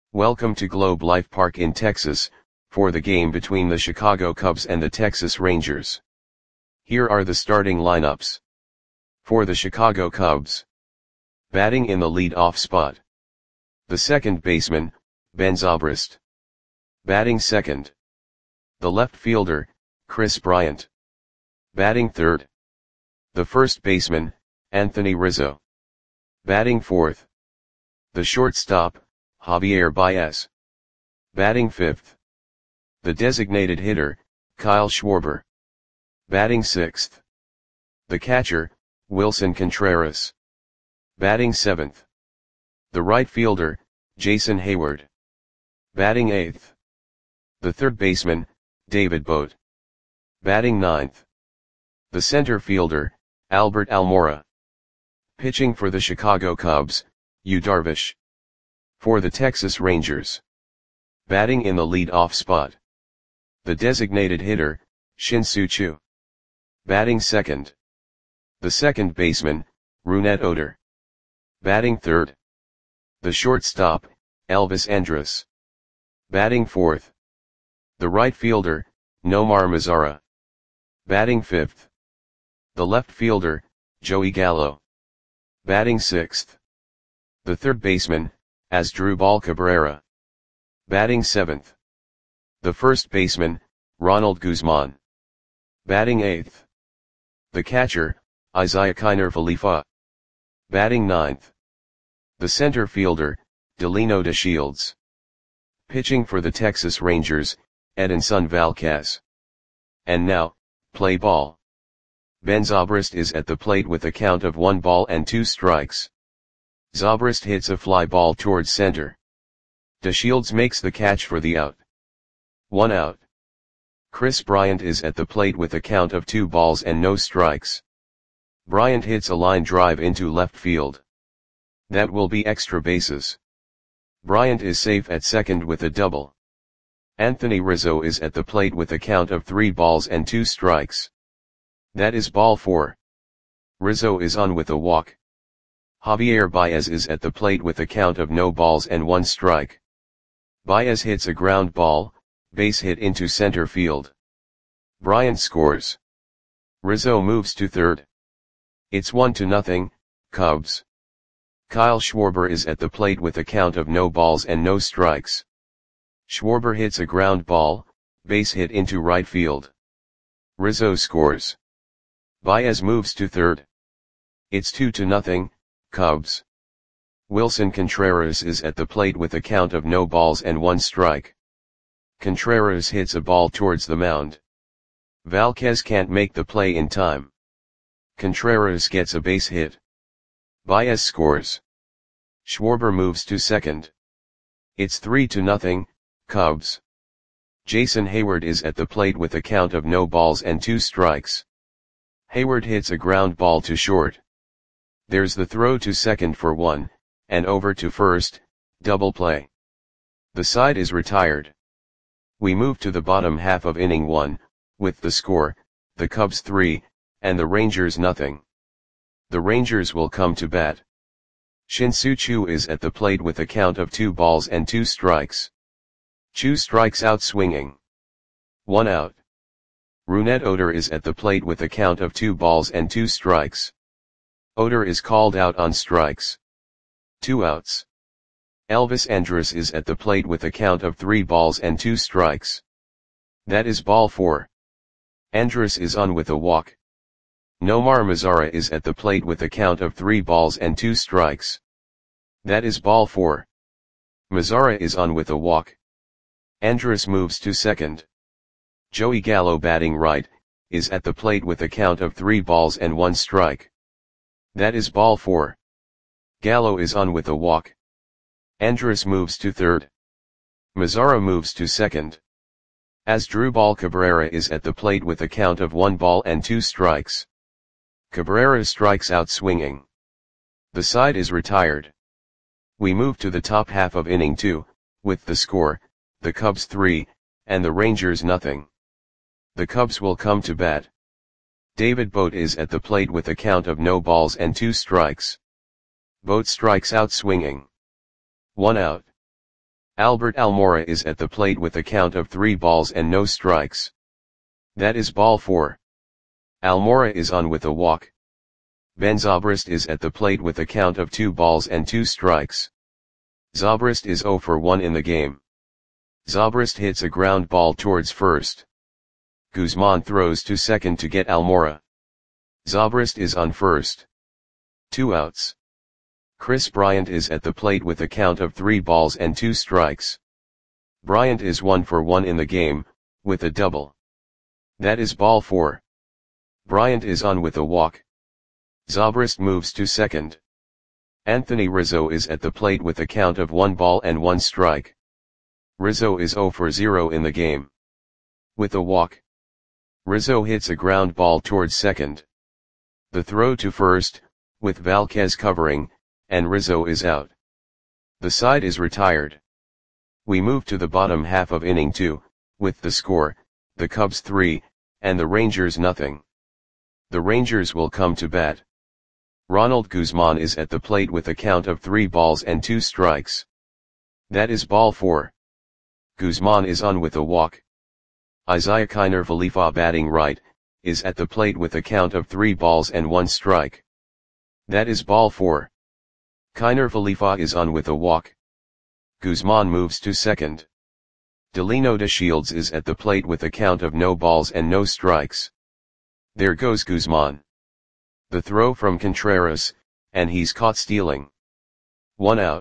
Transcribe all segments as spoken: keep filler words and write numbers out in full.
Welcome to Globe Life Park in Texas, for the game between the Chicago Cubs and the Texas Rangers. Here are the starting lineups. For the Chicago Cubs. Batting in the lead-off spot. The second baseman, Ben Zobrist. Batting second. The left fielder, Kris Bryant. Batting third. The first baseman, Anthony Rizzo. Batting fourth. The shortstop, Javier Baez. Batting fifth. The designated hitter, Kyle Schwarber. Batting sixth. The catcher, Willson Contreras. Batting seventh. The right fielder, Jason Heyward. Batting eighth. The third baseman, David Bote. Batting ninth. The center fielder, Albert Almora. Pitching for the Chicago Cubs, Yu Darvish. For the Texas Rangers. Batting in the lead-off spot. The designated hitter, Shin-Soo Choo. Batting second. The second baseman, Rougned Odor. Batting third. The shortstop, Elvis Andrus. Batting fourth. The right fielder, Nomar Mazara. Batting fifth. The left fielder, Joey Gallo. Batting sixth. The third baseman, Asdrubal Cabrera. Batting seventh. The first baseman, Ronald Guzman. Batting eighth. The catcher, Isiah Kiner Falefa. Batting ninth. The center fielder, Delino DeShields. Pitching for the Texas Rangers, Edinson Valquez. And now, play ball. Ben Zobrist is at the plate with a count of one ball and two strikes. Zobrist hits a fly ball towards center. DeShields makes the catch for the out. One out. Kris Bryant is at the plate with a count of two balls and no strikes. Bryant hits a line drive into left field. That will be extra bases. Bryant is safe at second with a double. Anthony Rizzo is at the plate with a count of three balls and two strikes. That is ball four. Rizzo is on with a walk. Javier Baez is at the plate with a count of no balls and one strike. Baez hits a ground ball, base hit into center field. Bryant scores. Rizzo moves to third. It's one to nothing, Cubs. Kyle Schwarber is at the plate with a count of no balls and no strikes. Schwarber hits a ground ball, base hit into right field. Rizzo scores. Baez moves to third. It's two to nothing, Cubs. Willson Contreras is at the plate with a count of no balls and one strike. Contreras hits a ball towards the mound. Valquez can't make the play in time. Contreras gets a base hit. Baez scores. Schwarber moves to second. It's three to nothing, Cubs. Jason Heyward is at the plate with a count of no balls and two strikes. Heyward hits a ground ball to short. There's the throw to second for one, and over to first, double play. The side is retired. We move to the bottom half of inning one, with the score, the Cubs three, and the Rangers nothing. The Rangers will come to bat. Shin-Soo Choo is at the plate with a count of two balls and two strikes. Choo strikes out swinging. One out. Rougned Odor is at the plate with a count of two balls and two strikes. Odor is called out on strikes. Two outs. Elvis Andrus is at the plate with a count of three balls and two strikes. That is ball four. Andrus is on with a walk. Nomar Mazara is at the plate with a count of three balls and two strikes. That is ball four. Mazara is on with a walk. Andrus moves to second. Joey Gallo, batting right, is at the plate with a count of three balls and one strike. That is ball four. Gallo is on with a walk. Andrus moves to third. Mazara moves to second. Asdrubal Cabrera is at the plate with a count of one ball and two strikes. Cabrera strikes out swinging. The side is retired. We move to the top half of inning two, with the score, the Cubs three, and the Rangers nothing. The Cubs will come to bat. David Bote is at the plate with a count of no balls and two strikes. Bote strikes out swinging. One out. Albert Almora is at the plate with a count of three balls and no strikes. That is ball four. Almora is on with a walk. Ben Zobrist is at the plate with a count of two balls and two strikes. Zobrist is zero for one in the game. Zobrist hits a ground ball towards first. Guzman throws to second to get Almora. Zobrist is on first. Two outs. Chris Bryant is at the plate with a count of three balls and two strikes. Bryant is one for one in the game, with a double. That is ball four. Bryant is on with a walk. Zobrist moves to second. Anthony Rizzo is at the plate with a count of one ball and one strike. Rizzo is zero for zero in the game. With a walk. Rizzo hits a ground ball towards second. The throw to first, with Valquez covering, and Rizzo is out. The side is retired. We move to the bottom half of inning two, with the score, the Cubs three, and the Rangers nothing. The Rangers will come to bat. Ronald Guzman is at the plate with a count of three balls and two strikes. That is ball four. Guzman is on with a walk. Isaiah Kiner Falefa batting right, is at the plate with a count of three balls and one strike. That is ball four. Kiner Falefa is on with a walk. Guzman moves to second. Delino DeShields is at the plate with a count of no balls and no strikes. There goes Guzman. The throw from Contreras, and he's caught stealing. One out.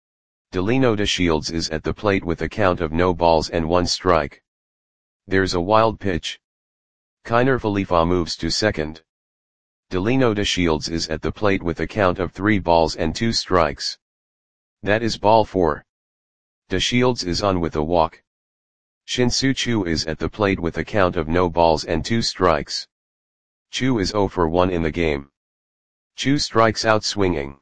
Delino DeShields is at the plate with a count of no balls and one strike. There's a wild pitch. Kiner Falefa moves to second. Delino DeShields is at the plate with a count of three balls and two strikes. That is ball four. DeShields is on with a walk. Shin-Soo Choo is at the plate with a count of no balls and two strikes. Choo is zero for one in the game. Choo strikes out swinging.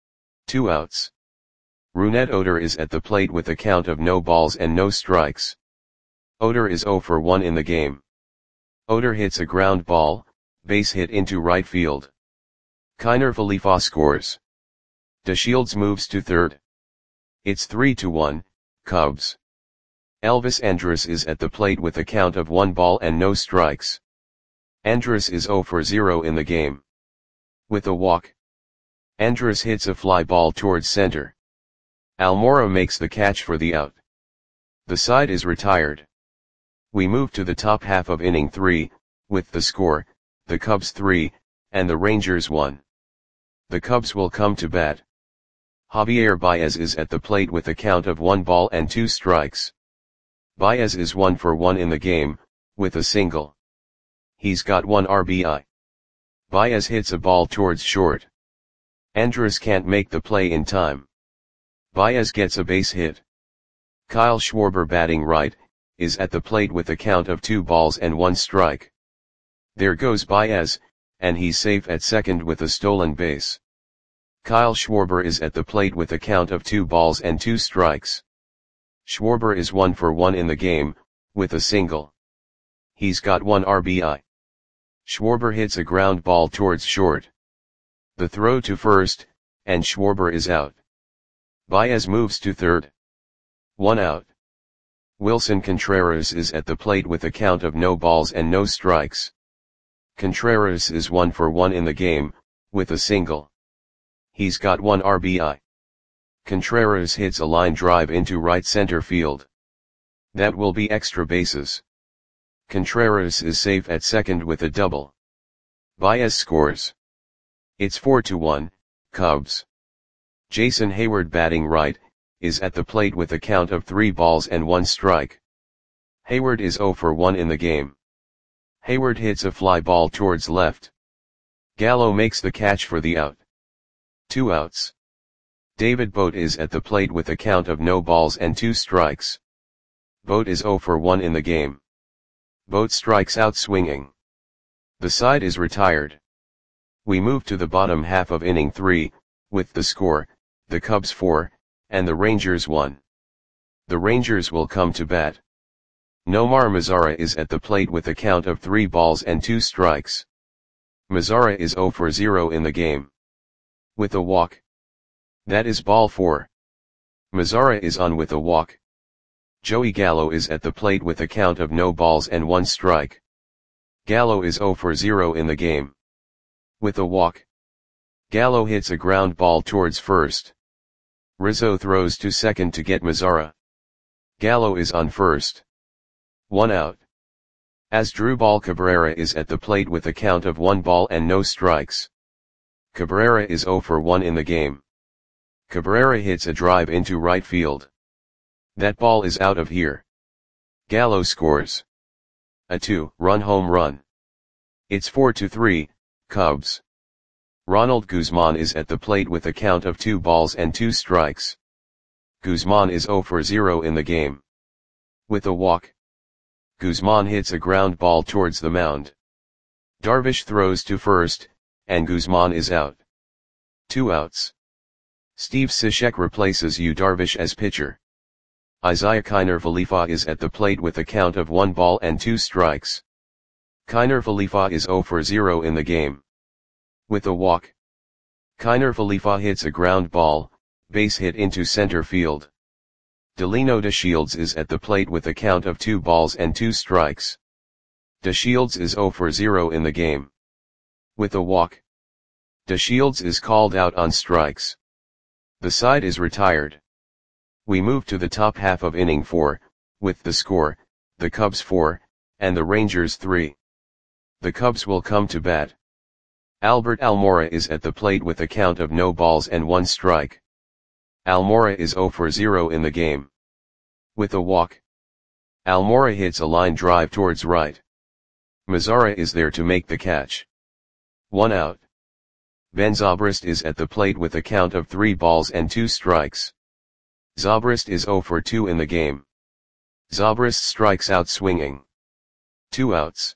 Two outs. Rougned Odor is at the plate with a count of no balls and no strikes. Odor is zero for one in the game. Odor hits a ground ball, base hit into right field. Kiner Falefa scores. DeShields moves to third. It's three to one, Cubs. Elvis Andrus is at the plate with a count of one ball and no strikes. Andrus is zero for zero in the game. With a walk. Andrus hits a fly ball towards center. Almora makes the catch for the out. The side is retired. We move to the top half of inning three, with the score, the Cubs three, and the Rangers one. The Cubs will come to bat. Javier Baez is at the plate with a count of one ball and two strikes. Baez is one for one in the game, with a single. He's got one R B I. Baez hits a ball towards short. Andrus can't make the play in time. Baez gets a base hit. Kyle Schwarber batting right, is at the plate with a count of two balls and one strike. There goes Baez, and he's safe at second with a stolen base. Kyle Schwarber is at the plate with a count of two balls and two strikes. Schwarber is one for one in the game, with a single. He's got one R B I. Schwarber hits a ground ball towards short. The throw to first, and Schwarber is out. Baez moves to third. One out. Wilson Contreras is at the plate with a count of no balls and no strikes. Contreras is one for one in the game, with a single. He's got one R B I. Contreras hits a line drive into right center field. That will be extra bases. Contreras is safe at second with a double. Baez scores. It's four to one, Cubs. Jason Hayward batting right, is at the plate with a count of three balls and one strike. Hayward is zero for one in the game. Hayward hits a fly ball towards left. Gallo makes the catch for the out. Two outs. David Bote is at the plate with a count of no balls and two strikes. Bote is zero for one in the game. Bote strikes out swinging. The side is retired. We move to the bottom half of inning three, with the score, the Cubs four, and the Rangers one. The Rangers will come to bat. Nomar Mazara is at the plate with a count of three balls and two strikes. Mazara is zero for zero in the game. With a walk. That is ball four. Mazara is on with a walk. Joey Gallo is at the plate with a count of no balls and one strike. Gallo is zero for zero in the game. With a walk, Gallo hits a ground ball towards first. Rizzo throws to second to get Mazara. Gallo is on first. One out. Asdrubal Cabrera is at the plate with a count of one ball and no strikes. Cabrera is zero for one in the game. Cabrera hits a drive into right field. That ball is out of here. Gallo scores a two-run home run. It's four to three, Cubs. Ronald Guzman is at the plate with a count of two balls and two strikes. Guzman is zero for zero in the game. With a walk, Guzman hits a ground ball towards the mound. Darvish throws to first, and Guzman is out. Two outs. Steve Cishek replaces Yu Darvish as pitcher. Isiah Kiner Falefa is at the plate with a count of one ball and two strikes. Kiner Falefa is zero for zero in the game. With a walk, Kiner Falefa hits a ground ball, base hit into center field. Delino DeShields is at the plate with a count of two balls and two strikes. DeShields is zero for zero in the game. With a walk, DeShields is called out on strikes. The side is retired. We move to the top half of inning four, with the score, the Cubs four, and the Rangers three. The Cubs will come to bat. Albert Almora is at the plate with a count of no balls and one strike. Almora is zero for zero in the game. With a walk, Almora hits a line drive towards right. Mazara is there to make the catch. One out. Ben Zobrist is at the plate with a count of three balls and two strikes. Zobrist is zero for two in the game. Zobrist strikes out swinging. Two outs.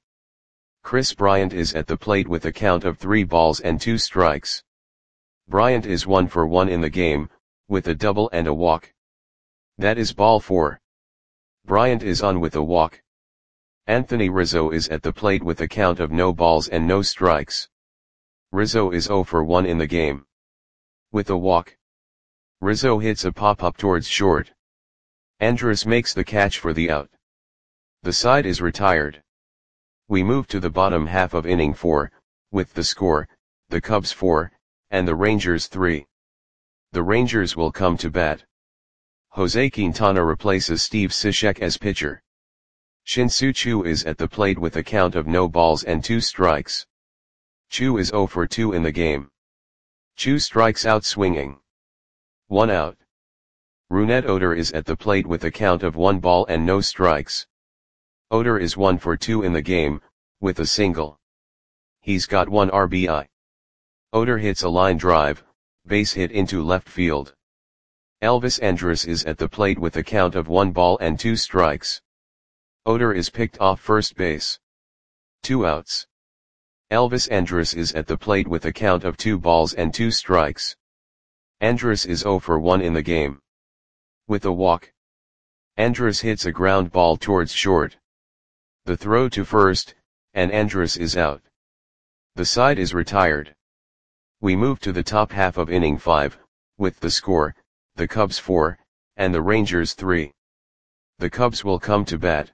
Chris Bryant is at the plate with a count of three balls and two strikes. Bryant is one for one in the game, with a double and a walk. That is ball four. Bryant is on with a walk. Anthony Rizzo is at the plate with a count of no balls and no strikes. Rizzo is zero for one in the game. With a walk, Rizzo hits a pop-up towards short. Andrus makes the catch for the out. The side is retired. We move to the bottom half of inning four, with the score, the Cubs four, and the Rangers three. The Rangers will come to bat. Jose Quintana replaces Steve Cishek as pitcher. Shin-Soo Choo is at the plate with a count of no balls and two strikes. Choo is zero for two in the game. Choo strikes out swinging. One out. Rougned Odor is at the plate with a count of one ball and no strikes. Odor is one for two in the game, with a single. He's got one R B I. Odor hits a line drive, base hit into left field. Elvis Andrus is at the plate with a count of one ball and two strikes. Odor is picked off first base. Two outs. Elvis Andrus is at the plate with a count of two balls and two strikes. Andrus is zero for one in the game. With a walk, Andrus hits a ground ball towards short. The throw to first, and Andrus is out. The side is retired. We move to the top half of inning five, with the score, the Cubs four, and the Rangers three. The Cubs will come to bat.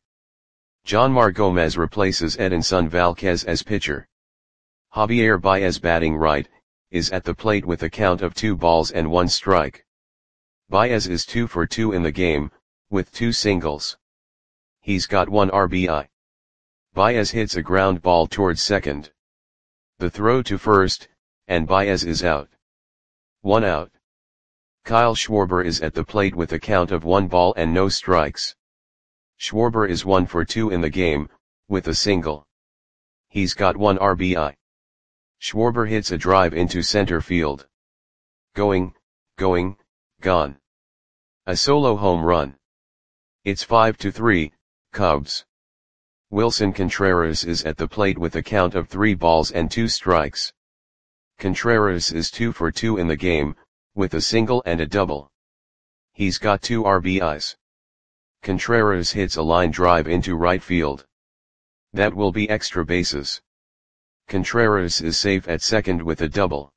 Jonmar Gomez replaces Edinson Valquez as pitcher. Javier Baez, batting right, is at the plate with a count of two balls and one strike. Baez is two for two in the game, with two singles. He's got one R B I. Baez hits a ground ball towards second. The throw to first, and Baez is out. One out. Kyle Schwarber is at the plate with a count of one ball and no strikes. Schwarber is one for two in the game, with a single. He's got one R B I. Schwarber hits a drive into center field. Going, going, gone. A solo home run. It's five to three, Cubs. Wilson Contreras is at the plate with a count of three balls and two strikes. Contreras is two for two in the game, with a single and a double. He's got two R B Is. Contreras hits a line drive into right field. That will be extra bases. Contreras is safe at second with a double.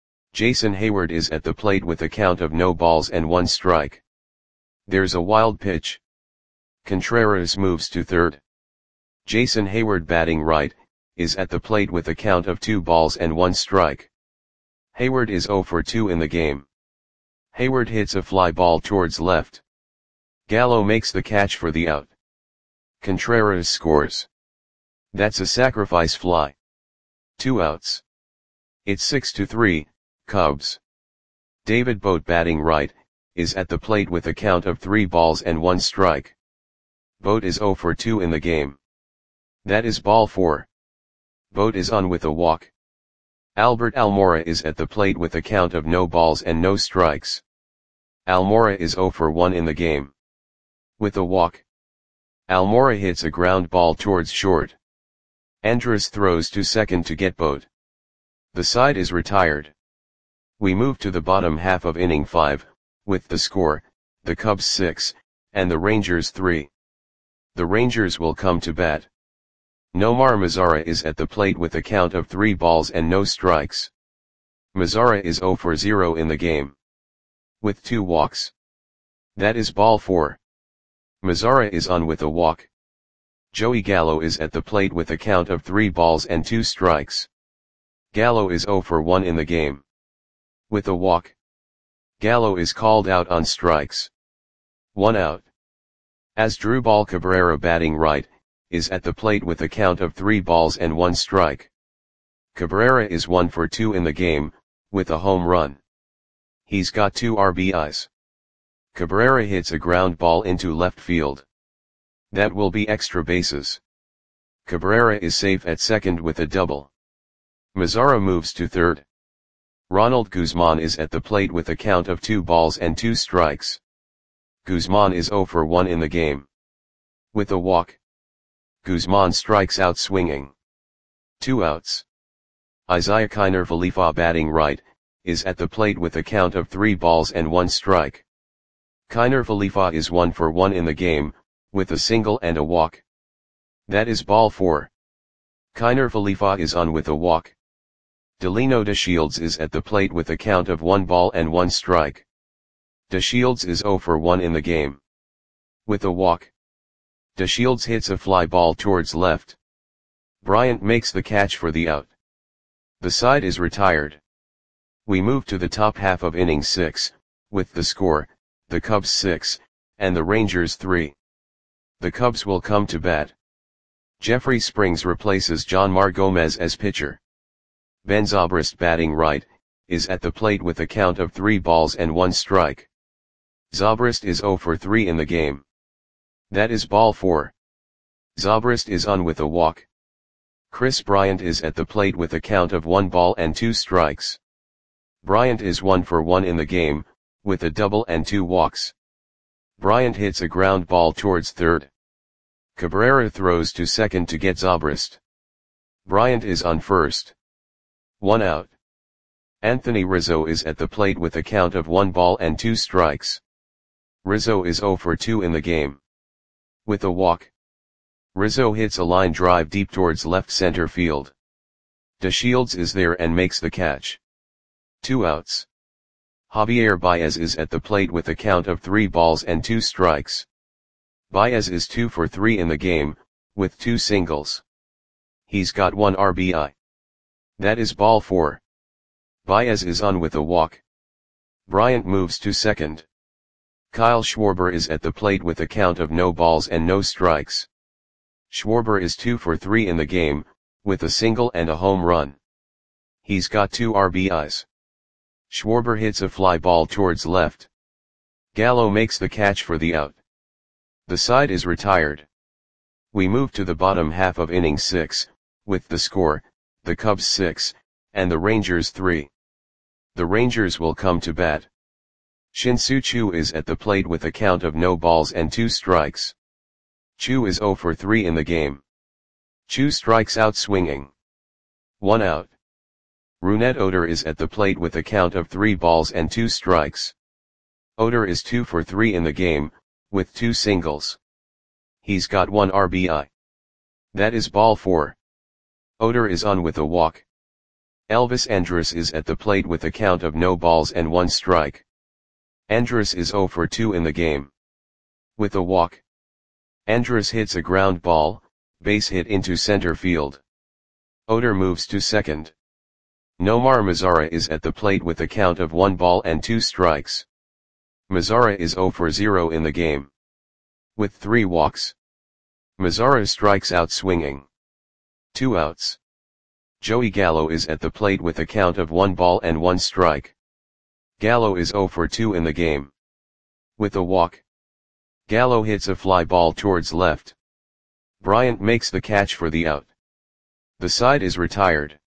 Jason Hayward is at the plate with a count of no balls and one strike. There's a wild pitch. Contreras moves to third. Jason Hayward batting right, is at the plate with a count of two balls and one strike. Hayward is zero for two in the game. Hayward hits a fly ball towards left. Gallo makes the catch for the out. Contreras scores. That's a sacrifice fly. Two outs. It's six to three, Cubs. David Bote batting right, is at the plate with a count of three balls and one strike. Bote is zero for two in the game. That is ball four. Bote is on with a walk. Albert Almora is at the plate with a count of no balls and no strikes. Almora is zero for one in the game. With a walk. Almora hits a ground ball towards short. Andrus throws to second to get Bote. The side is retired. We move to the bottom half of inning five, with the score, the Cubs six, and the Rangers three. The Rangers will come to bat. Nomar Mazara is at the plate with a count of three balls and no strikes. Mazara is zero for zero in the game. With two walks. That is ball four. Mazara is on with a walk. Joey Gallo is at the plate with a count of three balls and two strikes. Gallo is zero for one in the game. With a walk. Gallo is called out on strikes. One out. Asdrubal Cabrera batting right, is at the plate with a count of three balls and one strike. Cabrera is one for two in the game, with a home run. He's got two R B Is. Cabrera hits a ground ball into left field. That will be extra bases. Cabrera is safe at second with a double. Mazara moves to third. Ronald Guzman is at the plate with a count of two balls and two strikes. Guzman is zero for one in the game. With a walk. Guzman strikes out swinging. Two outs. Isaiah Kiner Falefa batting right, is at the plate with a count of three balls and one strike. Kiner Falefa is one for one in the game, with a single and a walk. That is ball four. Kiner Falefa is on with a walk. Delino DeShields is at the plate with a count of one ball and one strike. DeShields is zero for one in the game. With a walk. DeShields hits a fly ball towards left. Bryant makes the catch for the out. The side is retired. We move to the top half of inning six, with the score, the Cubs six, and the Rangers three. The Cubs will come to bat. Jeffrey Springs replaces Jonmar Gomez as pitcher. Ben Zobrist batting right, is at the plate with a count of three balls and one strike. Zobrist is zero for three in the game. That is ball four. Zobrist is on with a walk. Chris Bryant is at the plate with a count of one ball and two strikes. Bryant is one for one in the game, with a double and two walks. Bryant hits a ground ball towards third. Cabrera throws to second to get Zobrist. Bryant is on first. One out. Anthony Rizzo is at the plate with a count of one ball and two strikes. Rizzo is zero for two in the game. With a walk. Rizzo hits a line drive deep towards left center field. DeShields is there and makes the catch. Two outs. Javier Baez is at the plate with a count of three balls and two strikes. Baez is two for three in the game, with two singles. He's got one R B I. That is ball four. Baez is on with a walk. Bryant moves to second. Kyle Schwarber is at the plate with a count of no balls and no strikes. Schwarber is two for three in the game, with a single and a home run. He's got two R B Is. Schwarber hits a fly ball towards left. Gallo makes the catch for the out. The side is retired. We move to the bottom half of inning six, with the score, the Cubs six, and the Rangers three. The Rangers will come to bat. Shin-Soo Choo is at the plate with a count of no balls and two strikes. Choo is zero for three in the game. Choo strikes out swinging. One out. Rougned Odor is at the plate with a count of three balls and two strikes. Odor is two for three in the game, with two singles. He's got one R B I. That is ball four. Odor is on with a walk. Elvis Andrus is at the plate with a count of no balls and one strike. Andrus is zero for two in the game. With a walk. Andrus hits a ground ball, base hit into center field. Odor moves to second. Nomar Mazara is at the plate with a count of one ball and two strikes. Mazara is zero for zero in the game. With three walks. Mazara strikes out swinging. Two outs. Joey Gallo is at the plate with a count of one ball and one strike. Gallo is zero for two in the game. With a walk. Gallo hits a fly ball towards left. Bryant makes the catch for the out. The side is retired.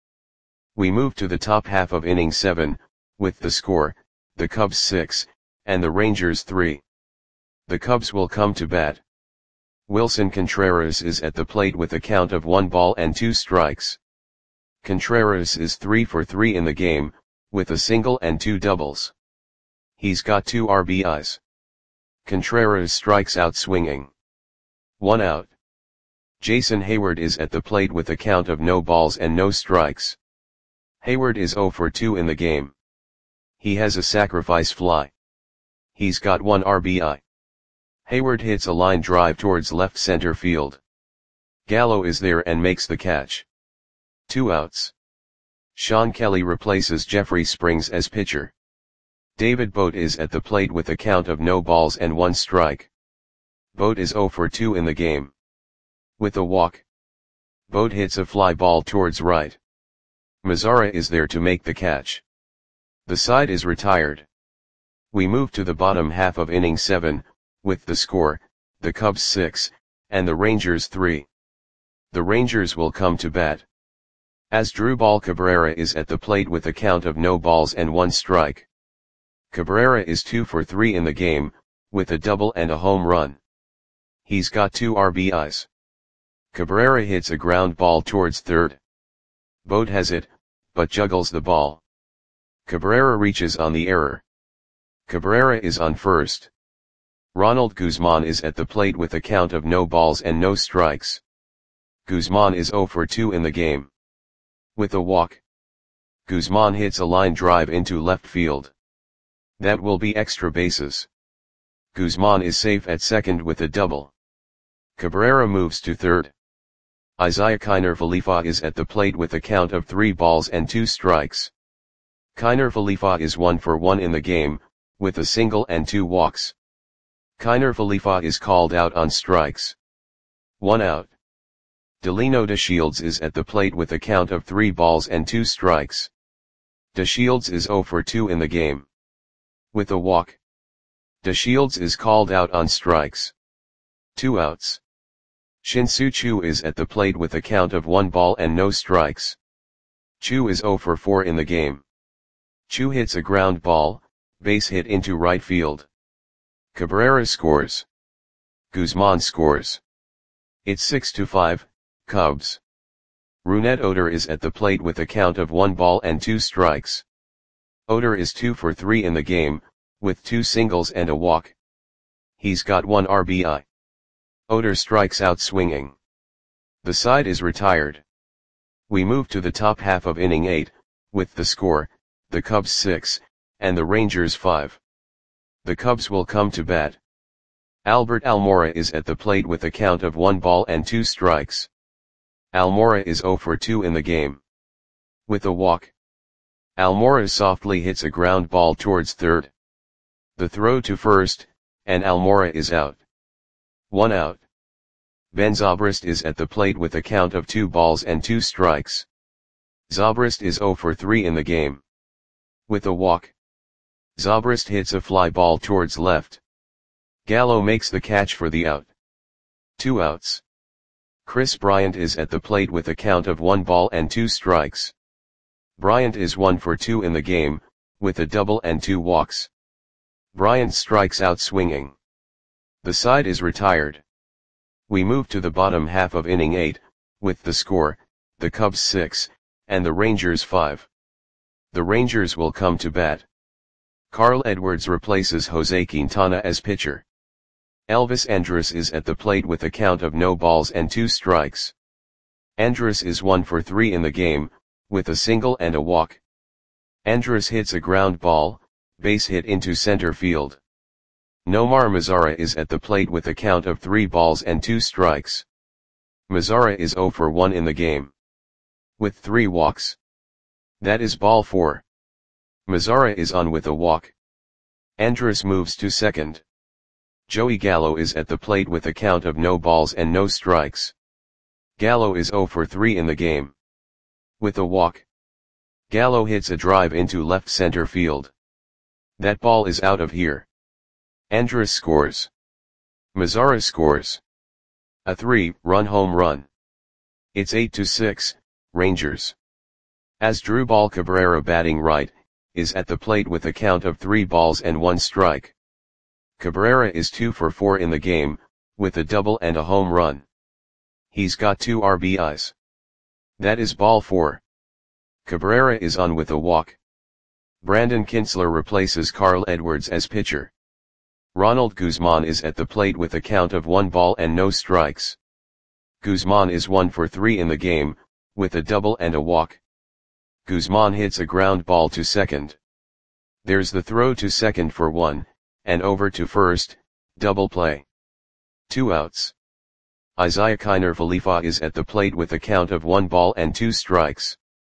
We move to the top half of inning seven, with the score, the Cubs six, and the Rangers three. The Cubs will come to bat. Wilson Contreras is at the plate with a count of one ball and two strikes. Contreras is three for three in the game, with a single and two doubles. He's got two R B Is. Contreras strikes out swinging. One out. Jason Heyward is at the plate with a count of no balls and no strikes. Heyward is zero for two in the game. He has a sacrifice fly. He's got one R B I. Heyward hits a line drive towards left center field. Gallo is there and makes the catch. Two outs. Sean Kelly replaces Jeffrey Springs as pitcher. David Bote is at the plate with a count of no balls and one strike. Bote is zero for two in the game. With a walk. Bote hits a fly ball towards right. Mazara is there to make the catch. The side is retired. We move to the bottom half of inning seven, with the score, the Cubs six, and the Rangers three. The Rangers will come to bat. Asdrubal Cabrera is at the plate with a count of no balls and one strike. Cabrera is two for three in the game, with a double and a home run. He's got two R B Is. Cabrera hits a ground ball towards third. Bote has it, but juggles the ball. Cabrera reaches on the error. Cabrera is on first. Ronald Guzman is at the plate with a count of no balls and no strikes. Guzman is zero for two in the game. With a walk. Guzman hits a line drive into left field. That will be extra bases. Guzman is safe at second with a double. Cabrera moves to third. Isaiah Kiner Falefa is at the plate with a count of three balls and two strikes. Kiner Falefa is one for one in the game, with a single and two walks. Kiner Falefa is called out on strikes. One out. Delino DeShields is at the plate with a count of three balls and two strikes. DeShields is zero for two in the game. With a walk. DeShields is called out on strikes. Two outs. Shin-Soo Choo is at the plate with a count of one ball and no strikes. Choo is zero for four in the game. Choo hits a ground ball, base hit into right field. Cabrera scores. Guzman scores. It's six to five, Cubs. Rougned Odor is at the plate with a count of one ball and two strikes. Odor is two for three in the game, with two singles and a walk. He's got one R B I. Odor strikes out swinging. The side is retired. We move to the top half of inning eight, with the score, the Cubs six, and the Rangers five. The Cubs will come to bat. Albert Almora is at the plate with a count of one ball and two strikes. Almora is zero for two in the game. With a walk. Almora softly hits a ground ball towards third. The throw to first, and Almora is out. One out. Ben Zobrist is at the plate with a count of two balls and two strikes. Zobrist is zero for three in the game. With a walk. Zobrist hits a fly ball towards left. Gallo makes the catch for the out. Two outs. Chris Bryant is at the plate with a count of one ball and two strikes. Bryant is one for two in the game, with a double and two walks. Bryant strikes out swinging. The side is retired. We move to the bottom half of inning eight, with the score, the Cubs six, and the Rangers five. The Rangers will come to bat. Carl Edwards replaces Jose Quintana as pitcher. Elvis Andrus is at the plate with a count of no balls and two strikes. Andrus is one for three in the game, with a single and a walk. Andrus hits a ground ball, base hit into center field. Nomar Mazara is at the plate with a count of three balls and two strikes. Mazara is zero for one in the game, with three walks. That is ball four. Mazara is on with a walk. Andrus moves to second. Joey Gallo is at the plate with a count of no balls and no strikes. Gallo is zero for three in the game, with a walk. Gallo hits a drive into left center field. That ball is out of here. Andrus scores. Mazara scores a three-run home run. It's eight to six, Rangers. Asdrubal Cabrera, batting right, is at the plate with a count of three balls and one strike. Cabrera is two for four in the game, with a double and a home run. He's got two R B Is. That is ball four. Cabrera is on with a walk. Brandon Kintzler replaces Carl Edwards as pitcher. Ronald Guzman is at the plate with a count of one ball and no strikes. Guzman is one for three in the game, with a double and a walk. Guzman hits a ground ball to second. There's the throw to second for one, and over to first, double play. Two outs. Isaiah Kiner Falefa is at the plate with a count of one ball and two strikes.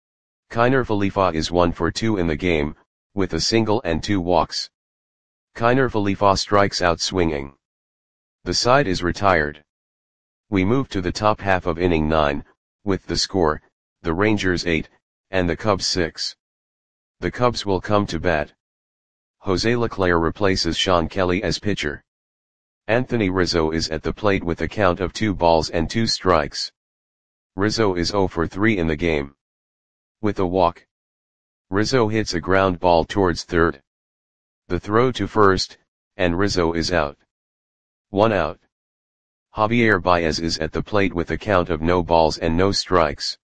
Kiner Falefa is one for two in the game, with a single and two walks. Kiner Falefa strikes out swinging. The side is retired. We move to the top half of inning nine, with the score, the Rangers eight, and the Cubs six. The Cubs will come to bat. Jose Leclerc replaces Sean Kelly as pitcher. Anthony Rizzo is at the plate with a count of two balls and two strikes. Rizzo is zero for three in the game, with a walk. Rizzo hits a ground ball towards third. The throw to first, and Rizzo is out. One out. Javier Baez is at the plate with a count of no balls and no strikes.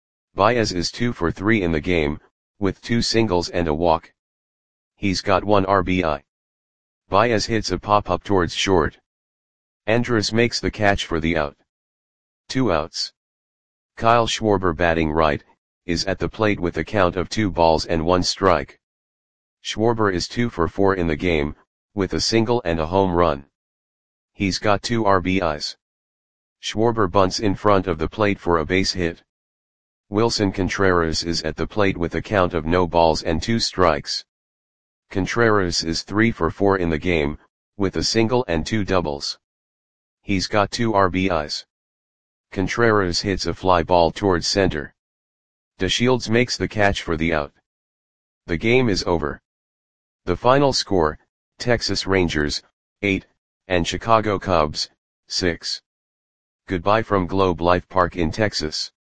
Baez is two for three in the game, with two singles and a walk. He's got one R B I. Baez hits a pop-up towards short. Andrus makes the catch for the out. Two outs. Kyle Schwarber, batting right, is at the plate with a count of two balls and one strike. Schwarber is two for four in the game, with a single and a home run. He's got two R B Is. Schwarber bunts in front of the plate for a base hit. Wilson Contreras is at the plate with a count of no balls and two strikes. Contreras is three for four in the game, with a single and two doubles. He's got two R B Is. Contreras hits a fly ball towards center. DeShields makes the catch for the out. The game is over. The final score, Texas Rangers, eight, and Chicago Cubs, six. Goodbye from Globe Life Park in Texas.